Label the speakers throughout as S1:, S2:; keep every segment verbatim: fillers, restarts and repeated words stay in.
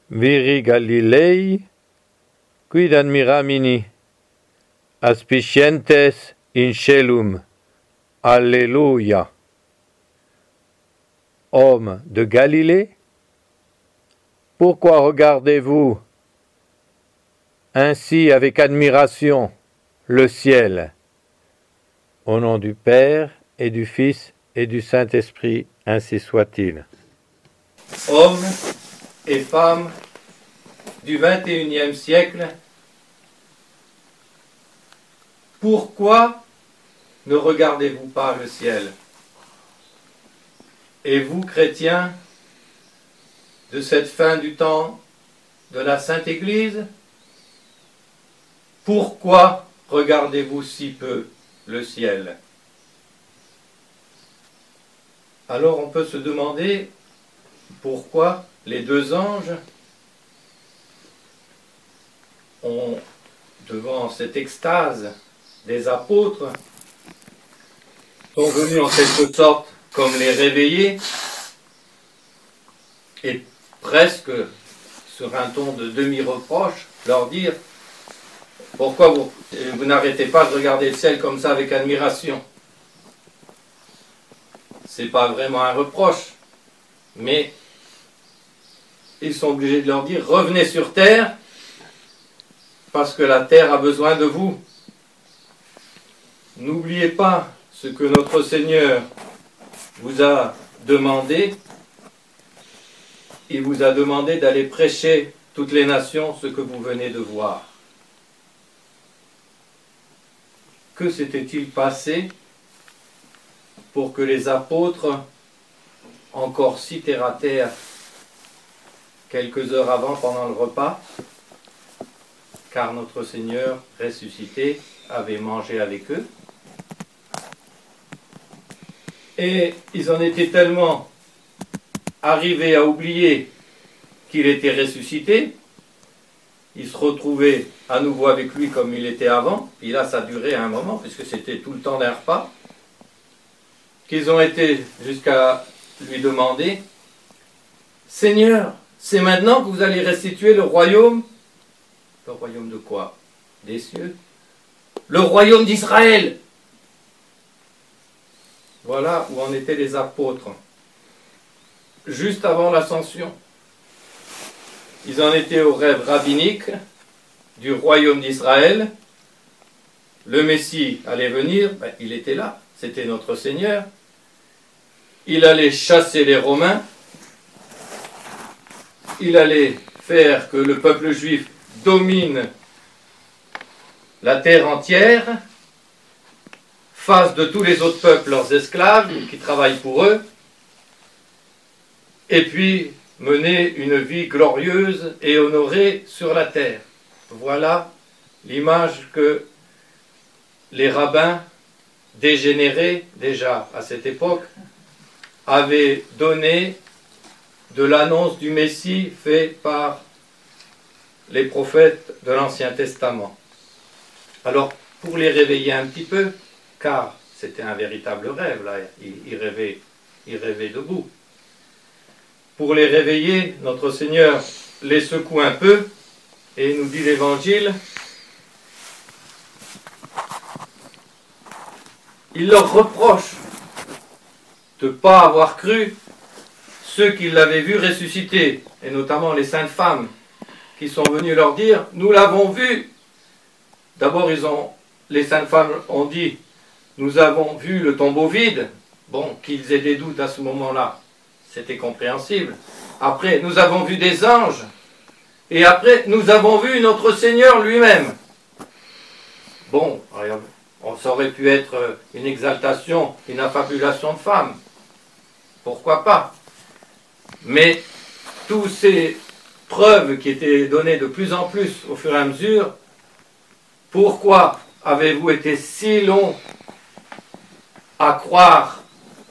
S1: Viri Galilei, quid admiramini, aspicientes in caelum. Alléluia. Hommes de Galilée, pourquoi regardez-vous ainsi avec admiration le ciel? Au nom du Père et du Fils et du Saint-Esprit, ainsi soit-il.
S2: Hommes et femmes du vingt et unième siècle, pourquoi ne regardez-vous pas le ciel? Et vous, chrétiens, de cette fin du temps de la Sainte Église, pourquoi regardez-vous si peu le ciel? Alors on peut se demander pourquoi les deux anges ont, devant cette extase des apôtres, sont venus en quelque sorte comme les réveiller, et presque sur un ton de demi-reproche, leur dire « Pourquoi vous, vous n'arrêtez pas de regarder le ciel comme ça avec admiration ?» C'est pas vraiment un reproche, mais ils sont obligés de leur dire « Revenez sur terre, parce que la terre a besoin de vous. N'oubliez pas ce que notre Seigneur vous a demandé. Il vous a demandé d'aller prêcher toutes les nations ce que vous venez de voir. » Que s'était-il passé pour que les apôtres, encore si terre à terre, quelques heures avant, pendant le repas, car notre Seigneur ressuscité avait mangé avec eux, et ils en étaient tellement arrivés à oublier qu'il était ressuscité, ils se retrouvaient à nouveau avec lui comme il était avant, puis là ça durait un moment, puisque c'était tout le temps d'un repas, qu'ils ont été jusqu'à lui demander « Seigneur, c'est maintenant que vous allez restituer le royaume ?» Le royaume de quoi? Des cieux. Le royaume d'Israël. Voilà où en étaient les apôtres. Juste avant l'ascension, ils en étaient au rêve rabbinique du royaume d'Israël. Le Messie allait venir, ben, il était là, c'était notre Seigneur. Il allait chasser les Romains. Il allait faire que le peuple juif domine la terre entière, fasse de tous les autres peuples leurs esclaves qui travaillent pour eux, et puis mener une vie glorieuse et honorée sur la terre. Voilà l'image que les rabbins dégénérés, déjà à cette époque, avaient donnée de l'annonce du Messie fait par les prophètes de l'Ancien Testament. Alors, pour les réveiller un petit peu, car c'était un véritable rêve, là, ils, ils, rêvaient, ils rêvaient debout. Pour les réveiller, notre Seigneur les secoue un peu, et nous dit l'Évangile, il leur reproche de ne pas avoir cru ceux qui l'avaient vu ressusciter, et notamment les saintes femmes, qui sont venus leur dire « Nous l'avons vu !» D'abord, ils ont, les saintes femmes ont dit « Nous avons vu le tombeau vide !» Bon, qu'ils aient des doutes à ce moment-là, c'était compréhensible. Après, « Nous avons vu des anges !» Et après, « Nous avons vu notre Seigneur lui-même !» Bon, ça aurait pu être une exaltation, une affabulation de femmes. Pourquoi pas? Mais tous ces preuves qui étaient données de plus en plus au fur et à mesure, pourquoi avez-vous été si long à croire?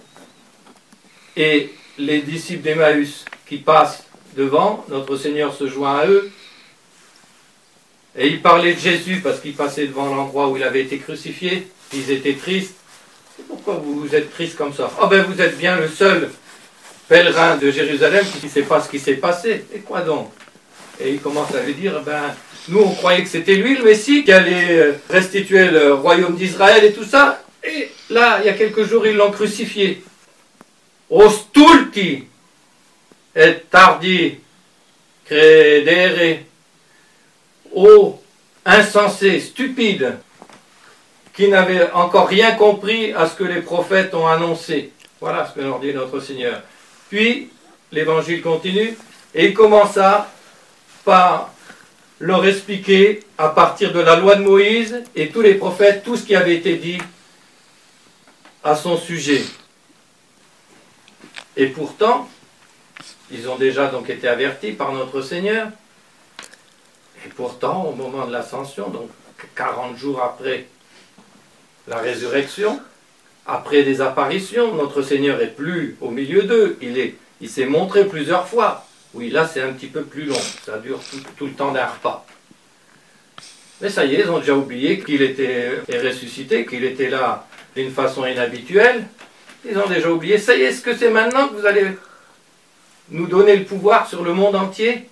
S2: Et les disciples d'Emmaüs qui passent devant, notre Seigneur se joint à eux, et ils parlaient de Jésus parce qu'ils passaient devant l'endroit où il avait été crucifié, ils étaient tristes. Et pourquoi vous êtes tristes comme ça? Ah ben vous êtes bien le seul pèlerin de Jérusalem qui ne sait pas ce qui s'est passé. Et quoi donc? et il commence à lui dire, ben, nous on croyait que c'était lui le Messie qui allait restituer le royaume d'Israël et tout ça, et là, il y a quelques jours, ils l'ont crucifié. Ostulti et tardi credere. Ô insensé, stupide, qui n'avait encore rien compris à ce que les prophètes ont annoncé. Voilà ce que leur dit notre Seigneur. Puis, l'évangile continue, et il commença par leur expliquer, à partir de la loi de Moïse et tous les prophètes, tout ce qui avait été dit à son sujet. Et pourtant, ils ont déjà donc été avertis par notre Seigneur, et pourtant, au moment de l'ascension, donc quarante jours après la résurrection, après des apparitions, notre Seigneur est plus au milieu d'eux, il est, il s'est montré plusieurs fois. Oui, là c'est un petit peu plus long, ça dure tout, tout le temps d'un repas. Mais ça y est, ils ont déjà oublié qu'il était ressuscité, qu'il était là d'une façon inhabituelle. Ils ont déjà oublié. Ça y est, est-ce que c'est maintenant que vous allez nous donner le pouvoir sur le monde entier?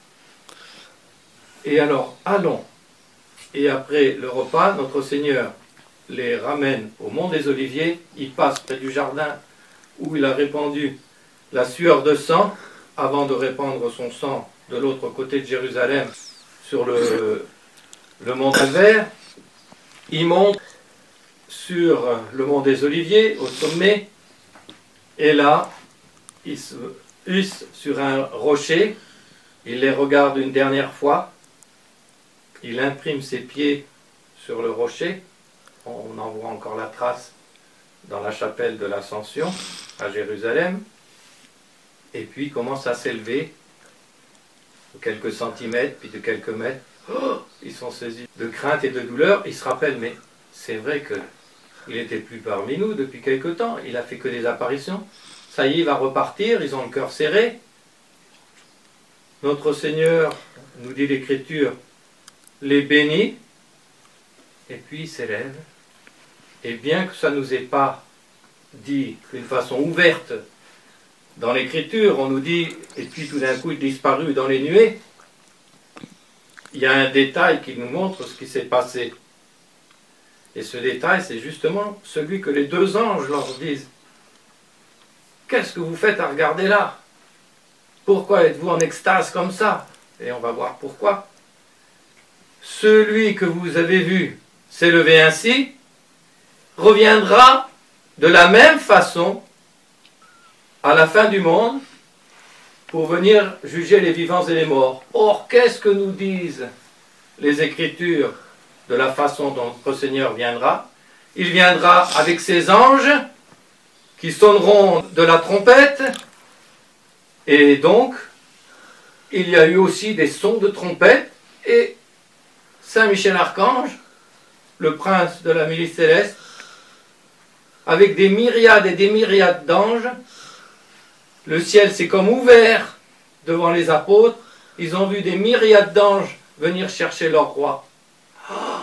S2: Et alors, allons. Et après le repas, notre Seigneur les ramène au mont des Oliviers. Il passe près du jardin où il a répandu la sueur de sang avant de répandre son sang de l'autre côté de Jérusalem sur le, le mont Calvaire. Il monte sur le mont des Oliviers, au sommet, et là, il se hisse sur un rocher, il les regarde une dernière fois, il imprime ses pieds sur le rocher, on en voit encore la trace dans la chapelle de l'Ascension à Jérusalem, et puis il commence à s'élever de quelques centimètres, puis de quelques mètres. Oh, ils sont saisis de crainte et de douleur, ils se rappellent, mais c'est vrai que il n'était plus parmi nous depuis quelque temps, il a fait que des apparitions. Ça y est, il va repartir, ils ont le cœur serré. Notre Seigneur, nous dit l'Écriture, les bénit, et puis il s'élève. Et bien que ça ne nous ait pas dit d'une façon ouverte dans l'Écriture, on nous dit, et puis tout d'un coup il disparut dans les nuées, il y a un détail qui nous montre ce qui s'est passé. Et ce détail, c'est justement celui que les deux anges leur disent. Qu'est-ce que vous faites à regarder là? Pourquoi êtes-vous en extase comme ça? Et on va voir pourquoi. Celui que vous avez vu s'élever ainsi reviendra de la même façon à la fin du monde pour venir juger les vivants et les morts. Or, qu'est-ce que nous disent les Écritures de la façon dont notre Seigneur viendra? Il viendra avec ses anges qui sonneront de la trompette, et donc il y a eu aussi des sons de trompette, et Saint Michel Archange, le prince de la milice céleste, avec des myriades et des myriades d'anges, le ciel s'est comme ouvert devant les apôtres, ils ont vu des myriades d'anges venir chercher leur roi. Oh,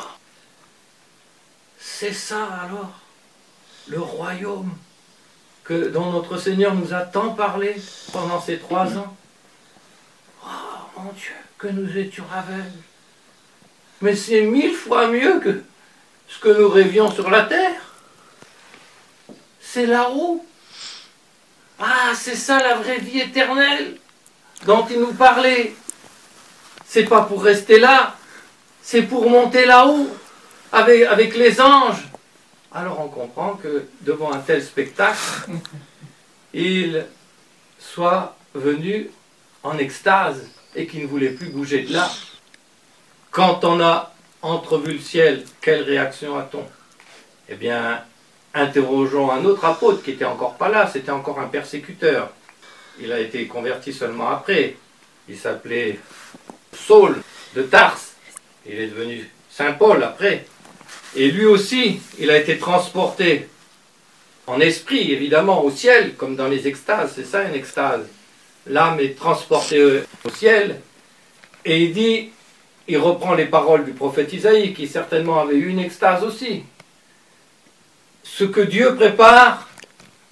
S2: c'est ça alors, le royaume que, dont notre Seigneur nous a tant parlé pendant ces trois ans. Oh mon Dieu, que nous étions aveugles. Mais c'est mille fois mieux que ce que nous rêvions sur la terre. C'est là-haut. Ah, c'est ça la vraie vie éternelle dont il nous parlait. C'est pas pour rester là, c'est pour monter là-haut avec, avec les anges. Alors on comprend que devant un tel spectacle, il soit venu en extase et qu'il ne voulait plus bouger de là. Quand on a entrevu le ciel, quelle réaction a-t-on? Eh bien, interrogeons un autre apôtre qui n'était encore pas là, c'était encore un persécuteur. Il a été converti seulement après. Il s'appelait Saul de Tarse. Il est devenu Saint Paul après. Et lui aussi, il a été transporté en esprit, évidemment, au ciel, comme dans les extases. C'est ça une extase. L'âme est transportée au ciel. Et il dit, il reprend les paroles du prophète Isaïe, qui certainement avait eu une extase aussi. Ce que Dieu prépare,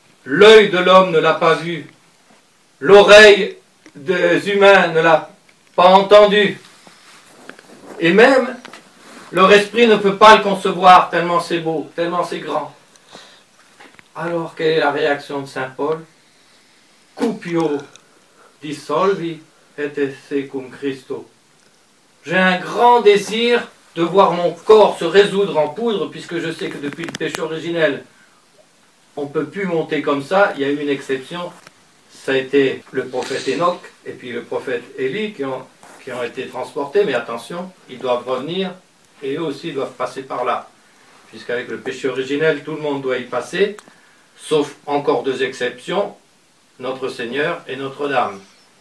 S2: l'œil de l'homme ne l'a pas vu, l'oreille des humains ne l'a pas entendu. Et même, leur esprit ne peut pas le concevoir, tellement c'est beau, tellement c'est grand. Alors, quelle est la réaction de saint Paul? Cupio dissolvi et esse cum Christo. J'ai un grand désir de voir mon corps se résoudre en poudre, puisque je sais que depuis le péché originel, on ne peut plus monter comme ça. Il y a eu une exception, ça a été le prophète Enoch et puis le prophète Élie qui ont, qui ont été transportés, mais attention, ils doivent revenir et eux aussi doivent passer par là, puisqu'avec le péché originel, tout le monde doit y passer, sauf encore deux exceptions, notre Seigneur et Notre-Dame.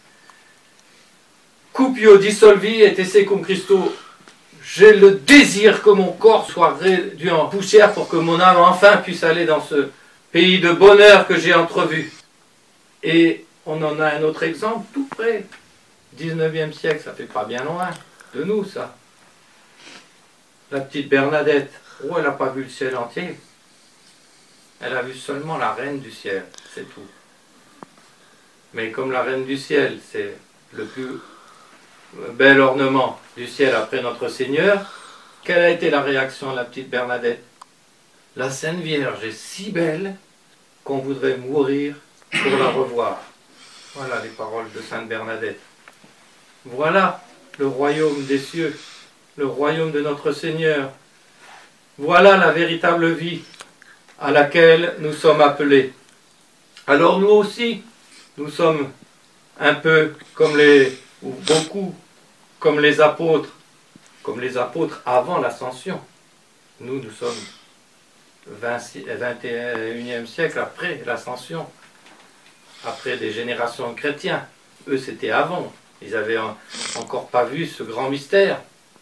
S2: Cupio dissolvi et esse cum Christo. J'ai le désir que mon corps soit réduit en poussière pour que mon âme enfin puisse aller dans ce pays de bonheur que j'ai entrevu. Et on en a un autre exemple tout près. dix-neuvième siècle, ça fait pas bien loin de nous, ça. La petite Bernadette, oh, elle n'a pas vu le ciel entier. Elle a vu seulement la reine du ciel, c'est tout. Mais comme la reine du ciel, c'est le plus bel ornement du ciel après notre Seigneur, quelle a été la réaction de la petite Bernadette? La Sainte Vierge est si belle qu'on voudrait mourir pour la revoir. Voilà les paroles de Sainte Bernadette. Voilà le royaume des cieux, le royaume de notre Seigneur. Voilà la véritable vie à laquelle nous sommes appelés. Alors nous aussi, nous sommes un peu comme les, ou beaucoup, comme les apôtres, comme les apôtres avant l'ascension. Nous, nous sommes vingt et unième siècle après l'ascension, après des générations de chrétiens. Eux, c'était avant. Ils n'avaient encore pas vu ce grand mystère.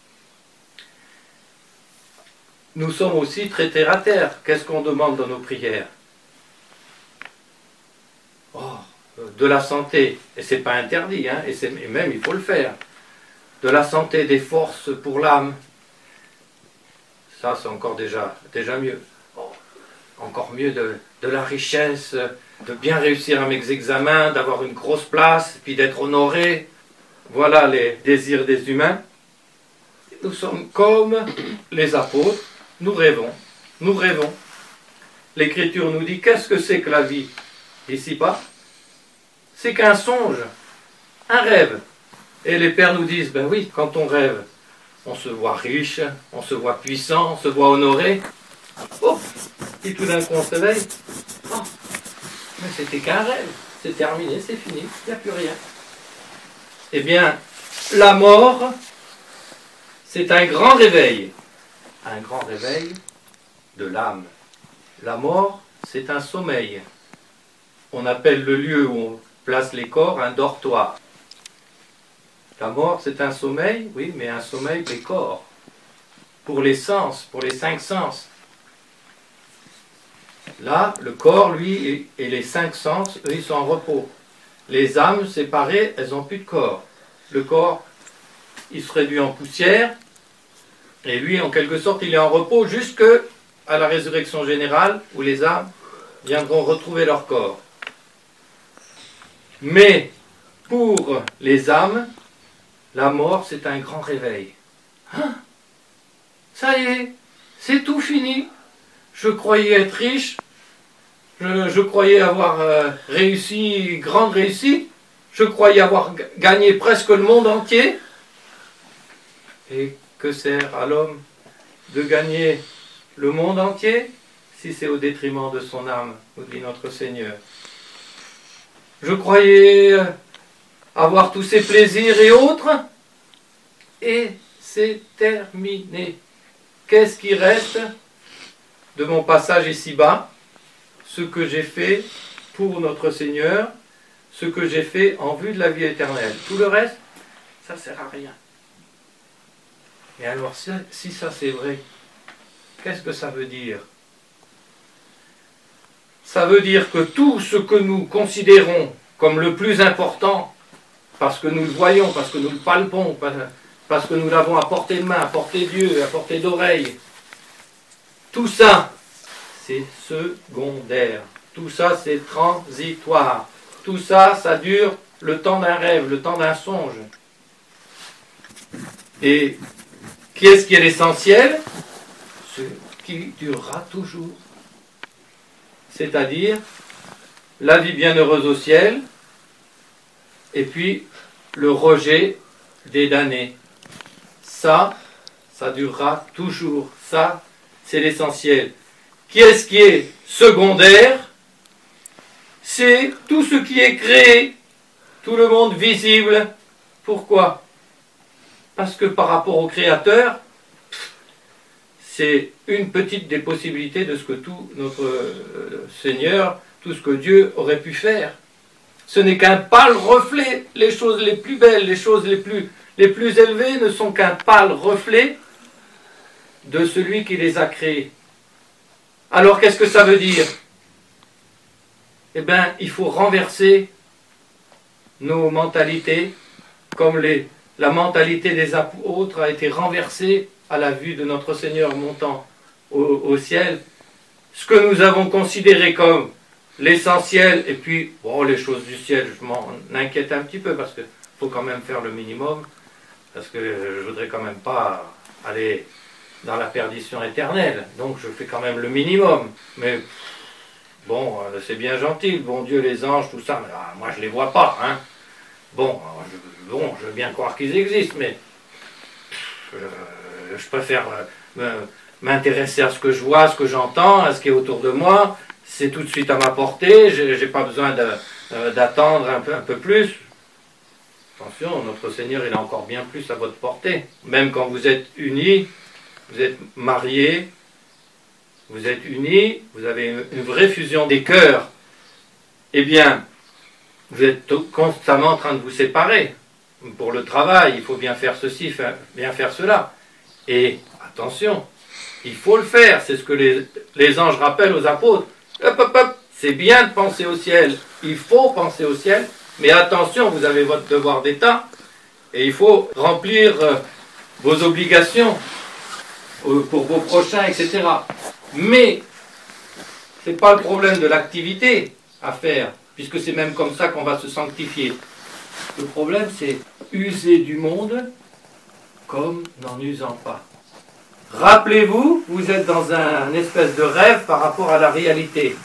S2: Nous sommes aussi très terre à terre. Qu'est-ce qu'on demande dans nos prières? Oh, de la santé, et c'est pas interdit, hein, et, c'est, et même il faut le faire. De la santé, des forces pour l'âme. Ça, c'est encore déjà, déjà mieux. Oh, encore mieux de, de la richesse, de bien réussir à mes examens, d'avoir une grosse place, puis d'être honoré. Voilà les désirs des humains. Nous sommes comme les apôtres, nous rêvons, nous rêvons. L'Écriture nous dit, qu'est-ce que c'est que la vie ici-bas? C'est qu'un songe, un rêve. Et les pères nous disent, ben oui, quand on rêve, on se voit riche, on se voit puissant, on se voit honoré. Oh, et tout d'un coup on se réveille. Oh, mais c'était qu'un rêve, c'est terminé, c'est fini, il n'y a plus rien. Eh bien, la mort, c'est un grand réveil. Un grand réveil de l'âme. La mort, c'est un sommeil. On appelle le lieu où on place les corps un dortoir. La mort, c'est un sommeil, oui, mais un sommeil des corps. Pour les sens, pour les cinq sens. Là, le corps, lui, et les cinq sens, eux, ils sont en repos. Les âmes séparées, elles n'ont plus de corps. Le corps, il se réduit en poussière, et lui, en quelque sorte, il est en repos jusqu'à la résurrection générale, où les âmes viendront retrouver leur corps. Mais, pour les âmes, la mort, c'est un grand réveil. Hein? Ça y est, c'est tout fini. Je croyais être riche, je, je croyais avoir euh, réussi, grande réussite, je croyais avoir g- gagné presque le monde entier. Et que sert à l'homme de gagner le monde entier si c'est au détriment de son âme, nous dit notre Seigneur. Je croyais avoir tous ces plaisirs et autres, et c'est terminé. Qu'est-ce qui reste de mon passage ici-bas? Ce que j'ai fait pour notre Seigneur, ce que j'ai fait en vue de la vie éternelle. Tout le reste, ça ne sert à rien. Et alors, si, si ça c'est vrai, qu'est-ce que ça veut dire? Ça veut dire que tout ce que nous considérons comme le plus important, parce que nous le voyons, parce que nous le palpons, parce que nous l'avons à portée de main, à portée d'yeux, à portée d'oreille, tout ça, c'est secondaire. Tout ça, c'est transitoire. Tout ça, ça dure le temps d'un rêve, le temps d'un songe. Et qu'est-ce qui est l'essentiel? Ce qui durera toujours. C'est-à-dire la vie bienheureuse au ciel, et puis le rejet des damnés. Ça, ça durera toujours. Ça, c'est l'essentiel. Qu'est-ce qui est secondaire? C'est tout ce qui est créé, tout le monde visible. Pourquoi? Parce que par rapport au Créateur, c'est une petite des possibilités de ce que tout notre Seigneur, tout ce que Dieu aurait pu faire. Ce n'est qu'un pâle reflet. Les choses les plus belles, les choses les plus, les plus élevées ne sont qu'un pâle reflet de celui qui les a créées. Alors qu'est-ce que ça veut dire? Eh bien, il faut renverser nos mentalités, comme les, la mentalité des apôtres a été renversée à la vue de notre Seigneur montant au, au ciel. Ce que nous avons considéré comme l'essentiel, et puis, bon, les choses du ciel, je m'en inquiète un petit peu, parce qu'il faut quand même faire le minimum, parce que je ne voudrais quand même pas aller dans la perdition éternelle, donc je fais quand même le minimum. Mais bon, c'est bien gentil, le bon Dieu, les anges, tout ça, mais ah, moi je les vois pas, hein. Bon, je, bon, je veux bien croire qu'ils existent, mais je, je préfère me, m'intéresser à ce que je vois, à ce que j'entends, à ce qui est autour de moi. C'est tout de suite à ma portée, j'ai, j'ai pas besoin de, euh, d'attendre un peu, un peu plus. Attention, notre Seigneur, il a encore bien plus à votre portée. Même quand vous êtes unis, vous êtes mariés, vous êtes unis, vous avez une, une vraie fusion des cœurs, eh bien, vous êtes constamment en train de vous séparer. Pour le travail, il faut bien faire ceci, bien faire cela. Et attention, il faut le faire, c'est ce que les, les anges rappellent aux apôtres. Hop, hop, hop, c'est bien de penser au ciel, il faut penser au ciel, mais attention, vous avez votre devoir d'État, et il faut remplir euh, vos obligations euh, pour vos prochains, et cetera. Mais, ce n'est pas le problème de l'activité à faire, puisque c'est même comme ça qu'on va se sanctifier. Le problème, c'est user du monde comme n'en usant pas. Rappelez-vous, vous êtes dans un, un espèce de rêve par rapport à la réalité.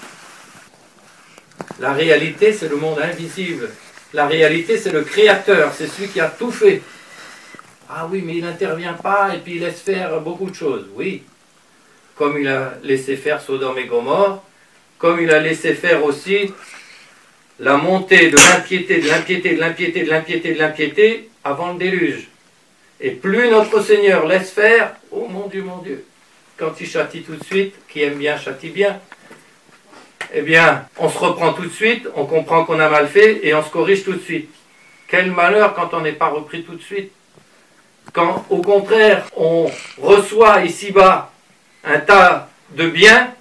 S2: La réalité, c'est le monde invisible. La réalité, c'est le Créateur, c'est celui qui a tout fait. Ah oui, mais il n'intervient pas et puis il laisse faire beaucoup de choses. Oui, comme il a laissé faire Sodome et Gomorrhe, comme il a laissé faire aussi la montée de l'impiété, de l'impiété, de l'impiété, de l'impiété, de l'impiété avant le déluge. Et plus notre Seigneur laisse faire, oh mon Dieu, mon Dieu, quand il châtie tout de suite, qui aime bien châtie bien, eh bien, on se reprend tout de suite, on comprend qu'on a mal fait et on se corrige tout de suite. Quel malheur quand on n'est pas repris tout de suite. Quand, au contraire, on reçoit ici-bas un tas de biens,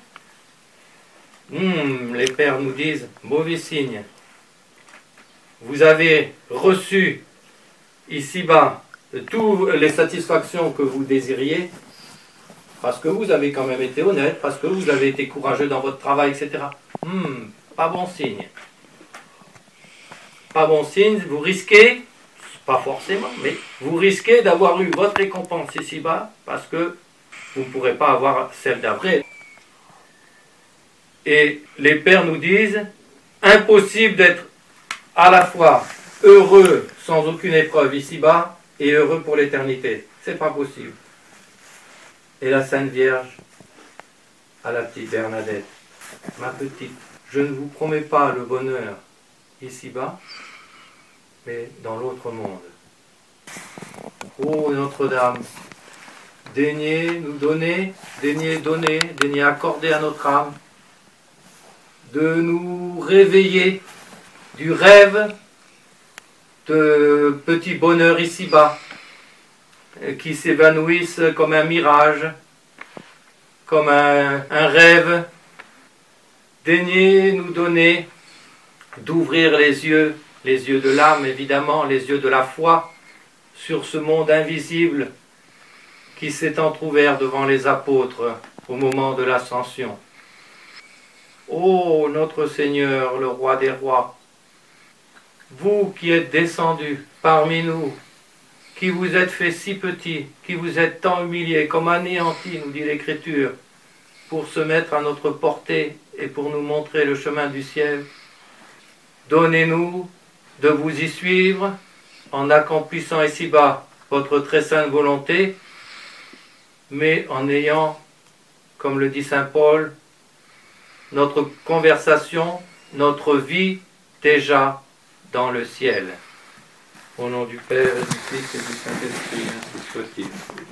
S2: hmm, les pères nous disent, mauvais signe. Vous avez reçu ici-bas toutes les satisfactions que vous désiriez, parce que vous avez quand même été honnête, parce que vous avez été courageux dans votre travail, et cetera. Hmm, pas bon signe. Pas bon signe, vous risquez, pas forcément, mais vous risquez d'avoir eu votre récompense ici-bas, parce que vous ne pourrez pas avoir celle d'après. Et les pères nous disent, impossible d'être à la fois heureux sans aucune épreuve ici-bas, et heureux pour l'éternité. C'est pas possible. Et la Sainte Vierge, à la petite Bernadette, ma petite, je ne vous promets pas le bonheur ici-bas, mais dans l'autre monde. Ô Notre-Dame, daignez nous donner, daignez donner, daignez accorder à notre âme de nous réveiller du rêve de petits bonheurs ici-bas, qui s'évanouissent comme un mirage, comme un, un rêve. Daignez nous donner d'ouvrir les yeux, les yeux de l'âme évidemment, les yeux de la foi, sur ce monde invisible qui s'est entrouvert devant les apôtres au moment de l'ascension. Ô notre Seigneur, le roi des rois, vous qui êtes descendu parmi nous, qui vous êtes fait si petit, qui vous êtes tant humilié, comme anéanti, nous dit l'Écriture, pour se mettre à notre portée et pour nous montrer le chemin du ciel, donnez-nous de vous y suivre en accomplissant ici-bas votre très sainte volonté, mais en ayant, comme le dit saint Paul, notre conversation, notre vie déjà dans le ciel. Au nom du Père, et du Fils et du Saint-Esprit, ainsi soit-il.